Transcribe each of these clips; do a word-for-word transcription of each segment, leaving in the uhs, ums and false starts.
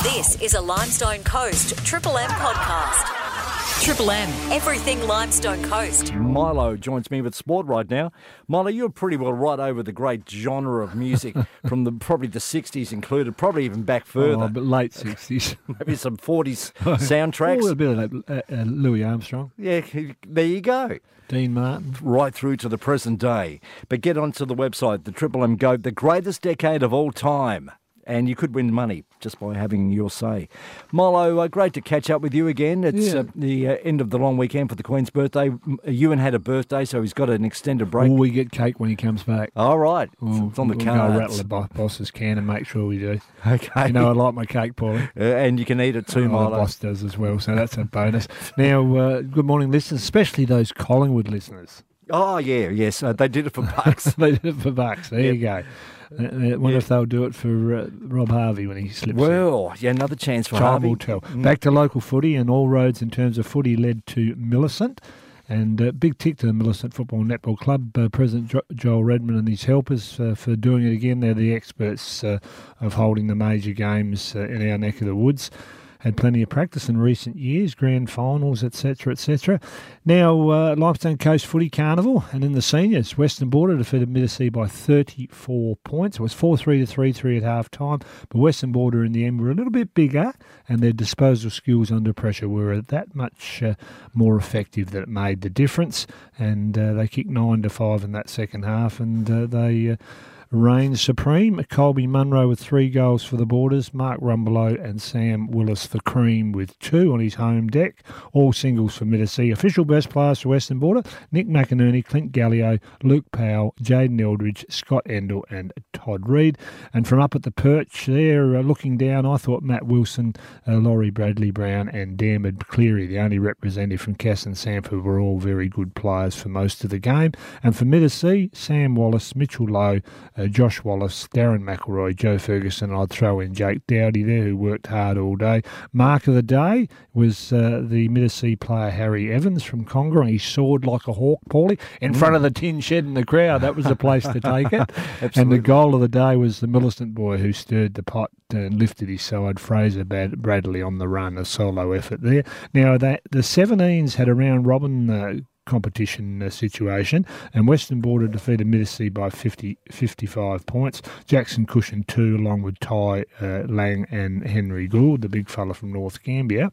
This is a Limestone Coast Triple M podcast. Triple M, everything Limestone Coast. Milo joins me with sport right now. Milo, you're pretty well right over the great genre of music from the probably the sixties included, probably even back further. Oh, but late sixties. Maybe some forties soundtracks. Oh, a bit of that, uh, uh, Louis Armstrong. Yeah, there you go. Dean Martin. Right through to the present day. But get onto the website, the Triple M Go, the greatest decade of all time. And you could win money just by having your say. Milo, uh, great to catch up with you again. It's Yeah. uh, the uh, end of the long weekend for the Queen's birthday. M- Ewan had a birthday, so he's got an extended break. Will we get cake when he comes back? All right. We'll, It's on the we'll cards. go rattle the bo- boss's can and make sure we do. Okay. You know I like my cake, Paulie. Uh, and you can eat it too, Oh, the Milo. boss does as well, so that's a bonus. Now, uh, good morning, listeners, especially those Collingwood listeners. Oh, yeah, yes. Uh, they did it for bucks. They did it for bucks. There you go. I uh, wonder Yeah. if they'll do it for uh, Rob Harvey when he slips in. Well, yeah, another chance for Time Harvey. will tell. Mm. Back to local footy, and all roads in terms of footy led to Millicent. And uh, big tick to the Millicent Football Netball Club, uh, President jo- Joel Redmond and his helpers uh, for doing it again. They're the experts uh, of holding the major games uh, in our neck of the woods. Had plenty of practice in recent years, grand finals, et cetera, et cetera. Now, uh, Limestone Coast Footy Carnival, and in the seniors, Western Border defeated Middersea by thirty-four points. It was four three to three three at half time, but Western Border in the end were a little bit bigger, and their disposal skills under pressure were that much uh, more effective that it made the difference. And uh, they kicked nine to five in that second half, and uh, they Uh, reigned supreme. Colby Munro with three goals for the Borders, Mark Rumbelow and Sam Willis the Cream with two on his home deck, all singles for Middersea. Official best players for Western Border, Nick McInerney, Clint Gallio, Luke Powell, Jaden Eldridge, Scott Endell and Todd Reid. And from up at the perch there, uh, looking down, I thought Matt Wilson, uh, Laurie Bradley Brown and Dermot Cleary, the only representative from Cass and Sanford, were all very good players for most of the game. And for Middersea, Sam Wallace, Mitchell Lowe, Uh, Josh Wallace, Darren McElroy, Joe Ferguson, and I'd throw in Jake Dowdy there, who worked hard all day. Mark of the day was uh, the Middersea player Harry Evans from Congra. He soared like a hawk, Paulie, in mm. front of the tin shed in the crowd. That was the place to take it. And the goal of the day was the Millicent boy who stirred the pot and lifted his side, Fraser Bad- Bradley on the run, a solo effort there. Now, that, the seventeens had a round robin uh, competition uh, situation, and Western Border defeated Middersea by fifty, fifty-five points. Jackson Cushion two, along with Ty uh, Lang and Henry Gould, the big fella from North Gambia.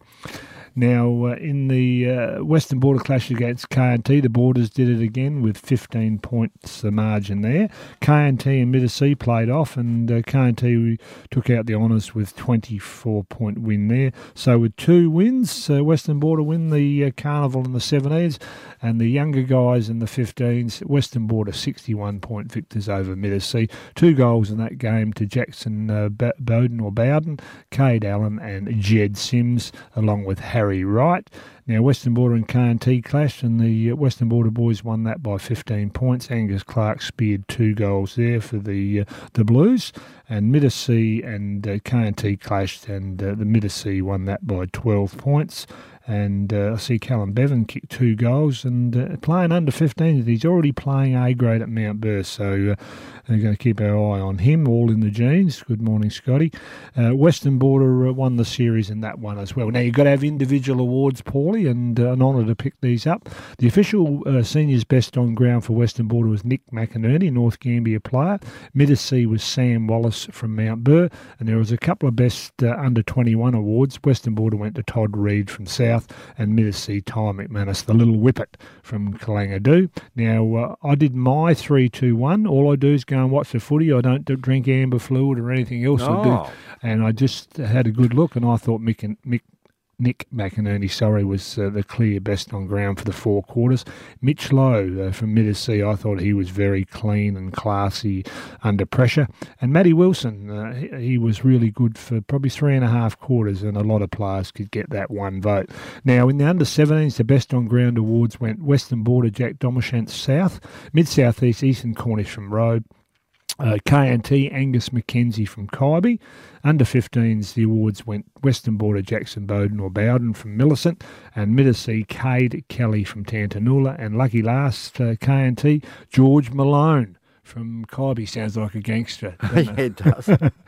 Now, uh, in the uh, Western Border clash against K and T, the Borders did it again with fifteen points the margin there. K and T and Middersea played off, and uh, K and T took out the honours with twenty-four point win there. So with two wins, uh, Western Border win the uh, Carnival in the seventeens, and the younger guys in the fifteens, Western Border sixty-one point victors over Middersea. Two goals in that game to Jackson uh, B- Bowden or Bowden, Cade Allen and Jed Sims, along with Harry Wright. Now, Western Border and K and T clashed, and the Western Border boys won that by fifteen points. Angus Clark speared two goals there for the uh, the Blues, and Middersea and uh, K and T clashed, and uh, the Middersea won that by twelve points. And uh, I see Callum Bevan kick two goals, and uh, playing under fifteen. He's already playing A grade at Mount Burst, so uh, we're going to keep our eye on him. All in the genes. Good morning, Scotty. Uh, Western Border uh, won the series in that one as well. Now, you've got to have individual awards, Paulie, and uh, an honour to pick these up. The official uh, seniors best on ground for Western Border was Nick McInerney, North Gambia player. Middersea was Sam Wallace from Mount Burr, and there was a couple of best uh, under twenty-one awards. Western Border went to Todd Reid from South, and Middersea Ty McManus, the little whippet from Kalangadoo. Now, uh, I did my three two one. All I do is go and watch the footy. I don't do, drink amber fluid or anything else. Oh. I do. And I just had a good look, and I thought Mick and Mick Nick McInerney, sorry, was uh, the clear best on ground for the four quarters. Mitch Lowe uh, from Middersea, I thought he was very clean and classy under pressure. And Matty Wilson, uh, he, he was really good for probably three and a half quarters, and a lot of players could get that one vote. Now, in the under seventeens, the best on ground awards went Western Border, Jack Domerchant South, Mid-South East, Eastern Cornish from Robe, Uh, K and T, Angus McKenzie from Kaiby. Under fifteens, the awards went Western Border, Jackson Bowden or Bowden from Millicent, and Middersea, Cade Kelly from Tantanoola, and lucky last, uh, K and T, George Malone from Kybee sounds like a gangster. Yeah, it does.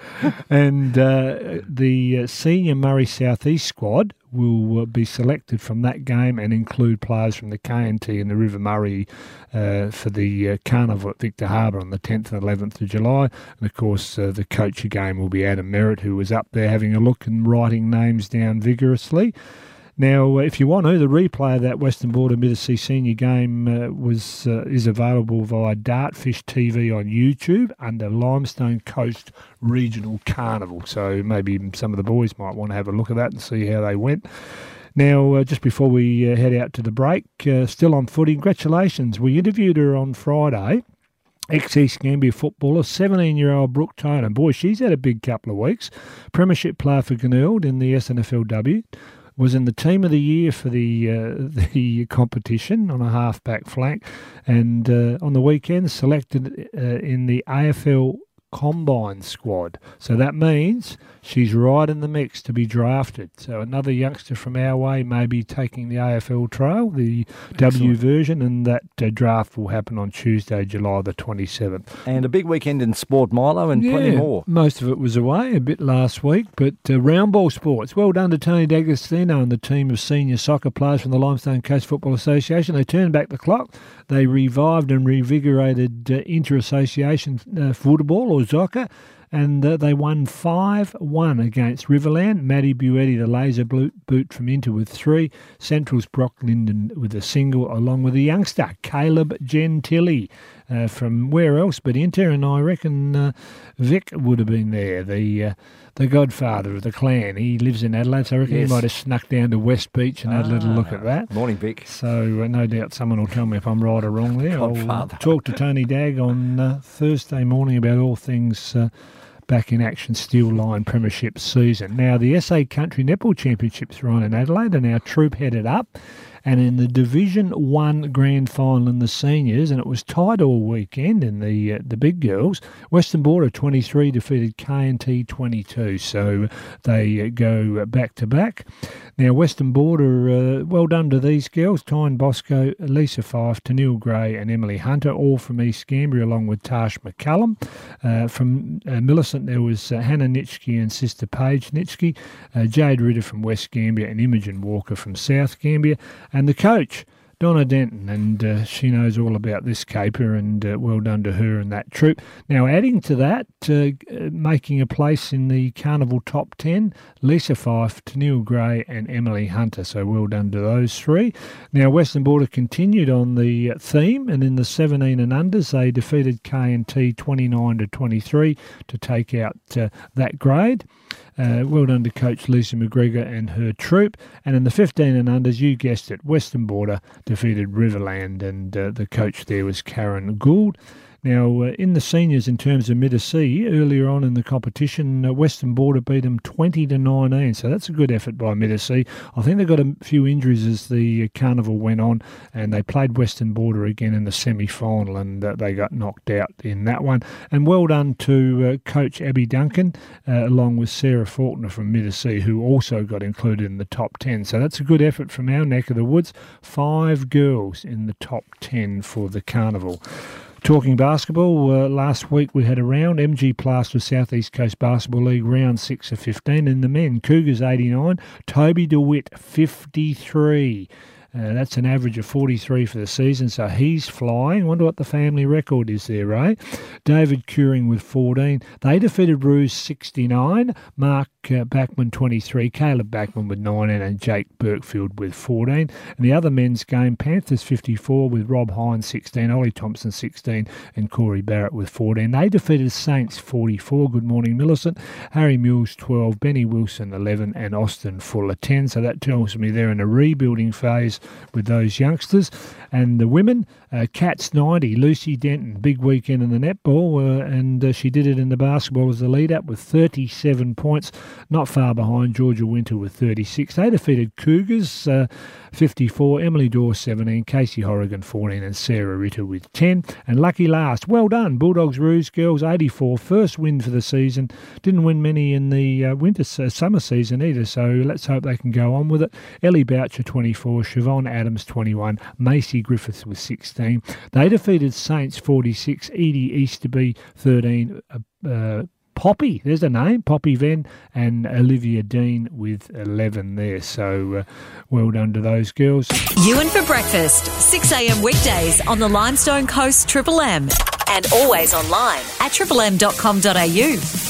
And uh, the uh, senior Murray South East squad will uh, be selected from that game and include players from the K and T and the River Murray uh, for the uh, Carnival at Victor Harbour on the tenth and eleventh of July. And, of course, uh, the coach again will be Adam Merritt, who was up there having a look and writing names down vigorously. Now, if you want to, the replay of that Western Border Middersea Senior game uh, was uh, is available via Dartfish T V on YouTube under Limestone Coast Regional Carnival. So maybe some of the boys might want to have a look at that and see how they went. Now, uh, just before we uh, head out to the break, uh, still on footy, congratulations. We interviewed her on Friday. Ex-East Gambia footballer, seventeen-year-old Brooke Toner. Boy, she's had a big couple of weeks. Premiership player for Glenelg in the S N F L W. Was in the team of the year for the uh, the competition on a half-back flank, and uh, on the weekend selected uh, in the A F L Combine squad. So that means she's right in the mix to be drafted. So another youngster from our way may be taking the A F L trail, the Excellent. W version, and that uh, draft will happen on Tuesday, July the twenty-seventh. And a big weekend in sport, Milo, and yeah, plenty more. Most of it was away, a bit last week, but uh, round ball sports. Well done to Tony D'Agostino and the team of senior soccer players from the Limestone Coast Football Association. They turned back the clock. They revived and revigorated uh, inter-association uh, football, or Zocca, and uh, they won five one against Riverland. Maddie Buetti, the laser boot from Inter, with three. Central's Brock Linden with a single, along with a youngster, Caleb Gentili, uh, from where else but Inter, and I reckon uh, Vic would have been there, the uh, the godfather of the clan. He lives in Adelaide, so I reckon yes. he might have snuck down to West Beach and ah, had a little look at that. Morning, Vic. So uh, no doubt someone will tell me if I'm right or wrong there. Godfather. I'll talk to Tony Dag on uh, Thursday morning about all things uh, back in action Steel Line Premiership season. Now, the S A Country Netball Championships are on in Adelaide, and our troop headed up. And in the Division One Grand Final in the seniors, and it was tight all weekend in the uh, the big girls, Western Border twenty-three defeated K and T twenty-two, so they uh, go back to back. Now, Western Border, uh, well done to these girls, Tyne Bosco, Lisa Fife, Tennille Gray and Emily Hunter, all from East Gambia, along with Tash McCallum. Uh, from uh, Millicent, there was uh, Hannah Nitschke and sister Paige Nitschke, uh, Jade Ritter from West Gambia and Imogen Walker from South Gambia. And the coach, Donna Denton, and uh, she knows all about this caper, and uh, well done to her and that troop. Now, adding to that, uh, making a place in the Carnival top ten, Lisa Fife, Tennille Gray and Emily Hunter, so well done to those three. Now, Western Border continued on the theme, and in the seventeen and unders, they defeated K and T twenty-nine to twenty-three to take out uh, that grade. Uh, well done to Coach Lisa McGregor and her troop. And in the fifteen and unders, you guessed it, Western Border defeated Riverland, and uh, the coach there was Karen Gould. Now, uh, in the seniors, in terms of Middersea, earlier on in the competition, uh, Western Border beat them twenty to nineteen, so that's a good effort by Middersea. I think they got a few injuries as the carnival went on, and they played Western Border again in the semi-final, and uh, they got knocked out in that one. And well done to uh, Coach Abby Duncan, uh, along with Sarah Faulkner from Middersea, who also got included in the top ten. So that's a good effort from our neck of the woods. Five girls in the top ten for the carnival. Talking basketball, uh, last week we had a round, M G Plaster South East Coast Basketball League, round six of fifteen. In the men, Cougars eighty-nine, Toby DeWitt fifty-three. Uh, that's an average of forty-three for the season, so he's flying. Wonder what the family record is there, eh? David Curing with fourteen. They defeated Ruse sixty-nine, Mark uh, Backman twenty-three, Caleb Backman with nineteen, and Jake Burkfield with fourteen. And the other men's game, Panthers fifty-four with Rob Hines sixteen, Ollie Thompson sixteen, and Corey Barrett with fourteen. They defeated Saints forty-four, Good Morning Millicent, Harry Mills twelve, Benny Wilson eleven, and Austin Fuller ten. So that tells me they're in a rebuilding phase with those youngsters. And the women, uh, Cats ninety, Lucy Denton, big weekend in the netball, uh, and uh, she did it in the basketball as the lead-up with thirty-seven points, not far behind Georgia Winter with thirty-six. They defeated Cougars uh, fifty-four, Emily Dawes seventeen, Casey Horrigan fourteen, and Sarah Ritter with ten. And lucky last, well done, Bulldogs Ruse Girls eighty-four, first win for the season. Didn't win many in the uh, winter uh, summer season either, so let's hope they can go on with it. Ellie Boucher twenty-four, Siobhan Don Adams twenty-one, Macy Griffiths with sixteen. They defeated Saints forty-six, Edie Easterby thirteen, uh, uh, Poppy, there's a name, Poppy Venn, and Olivia Dean with eleven there. So uh, well done to those girls. Ewan for breakfast, six a.m. weekdays on the Limestone Coast Triple M, and always online at triple m dot com dot a u.